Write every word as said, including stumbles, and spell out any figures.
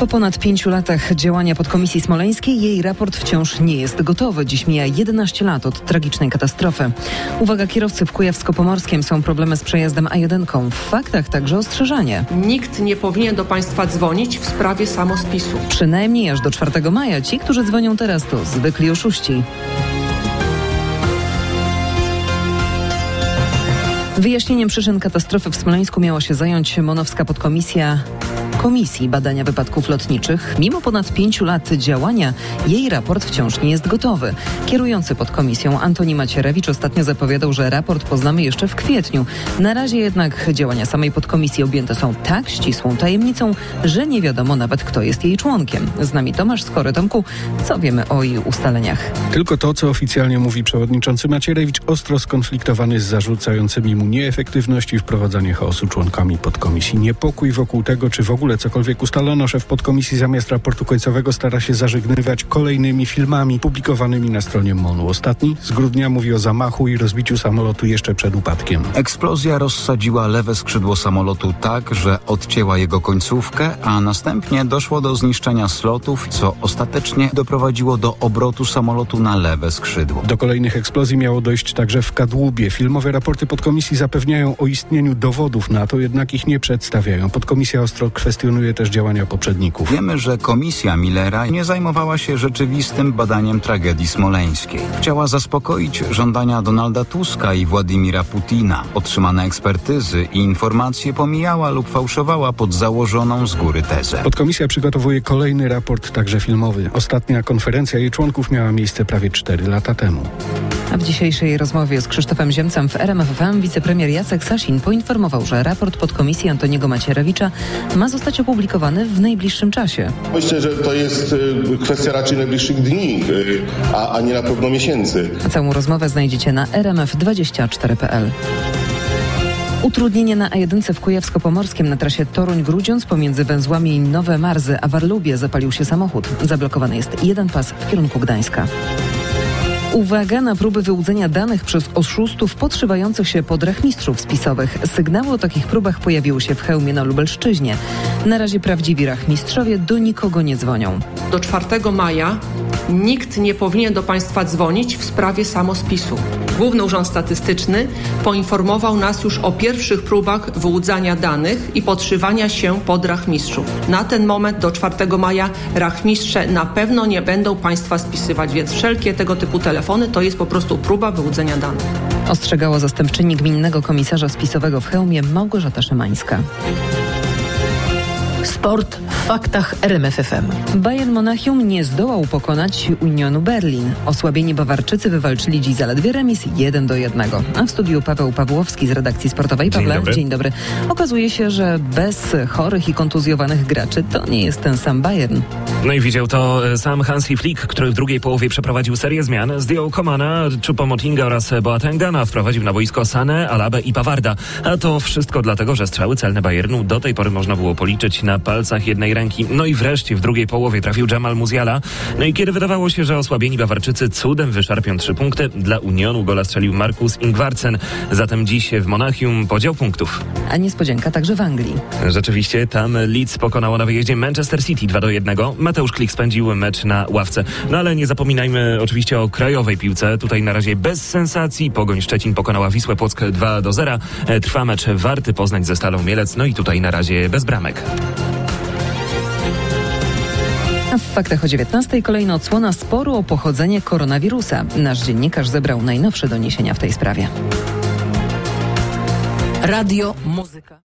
Po ponad pięciu latach działania podkomisji smoleńskiej jej raport wciąż nie jest gotowy. Dziś mija jedenaście lat od tragicznej katastrofy. Uwaga kierowcy, w Kujawsko-Pomorskiem są problemy z przejazdem A jeden. W faktach także ostrzeżenie. Nikt nie powinien do państwa dzwonić w sprawie samospisu. Przynajmniej aż do czwartego maja. Ci, którzy dzwonią teraz, to zwykli oszuści. Wyjaśnieniem przyczyn katastrofy w Smoleńsku miała się zająć Monowska podkomisja Komisji Badania Wypadków Lotniczych. Mimo ponad pięciu lat działania jej raport wciąż nie jest gotowy. Kierujący podkomisją Antoni Macierewicz ostatnio zapowiadał, że raport poznamy jeszcze w kwietniu. Na razie jednak działania samej podkomisji objęte są tak ścisłą tajemnicą, że nie wiadomo nawet, kto jest jej członkiem. Z nami Tomasz Skory. Tomku, co wiemy o jej ustaleniach? Tylko to, co oficjalnie mówi przewodniczący Macierewicz, ostro skonfliktowany z zarzucającymi mu nieefektywność i wprowadzanie chaosu członkami podkomisji. Niepokój wokół tego, czy w ogóle cokolwiek ustalono, szef podkomisji zamiast raportu końcowego stara się zażegnywać kolejnymi filmami publikowanymi na stronie MONU. Ostatni z grudnia mówi o zamachu i rozbiciu samolotu jeszcze przed upadkiem. Eksplozja rozsadziła lewe skrzydło samolotu tak, że odcięła jego końcówkę, a następnie doszło do zniszczenia slotów, co ostatecznie doprowadziło do obrotu samolotu na lewe skrzydło. Do kolejnych eksplozji miało dojść także w Kadłubie. Filmowe raporty podkomisji zapewniają o istnieniu dowodów na to, jednak ich nie przedstawiają. Podkomisja ostro kwestionuje też działania poprzedników. Wiemy, że komisja Millera nie zajmowała się rzeczywistym badaniem tragedii smoleńskiej. Chciała zaspokoić żądania Donalda Tuska i Władimira Putina. Otrzymane ekspertyzy i informacje pomijała lub fałszowała pod założoną z góry tezę. Podkomisja przygotowuje kolejny raport, także filmowy. Ostatnia konferencja jej członków miała miejsce prawie cztery lata temu. A w dzisiejszej rozmowie z Krzysztofem Ziemcem w R M F F M wicepremier Jacek Sasin poinformował, że raport podkomisji Antoniego Macierewicza ma zostać opublikowany w najbliższym czasie. Myślę, że to jest kwestia raczej najbliższych dni, a, a nie na pewno miesięcy. A całą rozmowę znajdziecie na r m f dwadzieścia cztery kropka p l. Utrudnienie na A jeden w Kujawsko-Pomorskim na trasie Toruń-Grudziądz pomiędzy węzłami Nowe Marzy a Warlubie zapalił się samochód. Zablokowany jest jeden pas w kierunku Gdańska. Uwaga na próby wyłudzenia danych przez oszustów podszywających się pod rachmistrzów spisowych. Sygnały o takich próbach pojawiły się w Chełmie na Lubelszczyźnie. Na razie prawdziwi rachmistrzowie do nikogo nie dzwonią. Do czwartego maja nikt nie powinien do państwa dzwonić w sprawie samospisu. Główny Urząd Statystyczny poinformował nas już o pierwszych próbach wyłudzania danych i podszywania się pod rachmistrzów. Na ten moment do czwartego maja rachmistrze na pewno nie będą państwa spisywać, więc wszelkie tego typu telefony to jest po prostu próba wyłudzenia danych. Ostrzegała zastępczyni gminnego komisarza spisowego w Chełmie Małgorzata Szymańska. Sport w faktach R M F F M. Bayern Monachium nie zdołał pokonać Unionu Berlin. Osłabieni Bawarczycy wywalczyli dziś zaledwie remis jeden do jednego. A w studiu Paweł Pawłowski z redakcji sportowej. Pawle, dzień dobry. Dzień dobry. Okazuje się, że bez chorych i kontuzjowanych graczy to nie jest ten sam Bayern. No i widział to sam Hansi Flick, który w drugiej połowie przeprowadził serię zmian. Zdjął Komana, Choupo-Motinga oraz Boatengana, wprowadził na boisko Sanę, Alabę i Pavarda. A to wszystko dlatego, że strzały celne Bayernu do tej pory można było policzyć na palcach jednej ręki. No i wreszcie w drugiej połowie trafił Jamal Musiala. No i kiedy wydawało się, że osłabieni Bawarczycy cudem wyszarpią trzy punkty, dla Unionu gola strzelił Markus Ingvartsen. Zatem dziś w Monachium podział punktów. A niespodzianka także w Anglii. Rzeczywiście, tam Leeds pokonało na wyjeździe Manchester City dwa do jednego. Mateusz Klich spędził mecz na ławce. No ale nie zapominajmy oczywiście o krajowej piłce. Tutaj na razie bez sensacji. Pogoń Szczecin pokonała Wisłę Płock dwa do zera. Trwa mecz Warty Poznań ze Stalą Mielec. No i tutaj na razie bez bramek. A w faktach o dziewiętnastej kolejna odsłona sporu o pochodzenie koronawirusa. Nasz dziennikarz zebrał najnowsze doniesienia w tej sprawie. Radio, muzyka.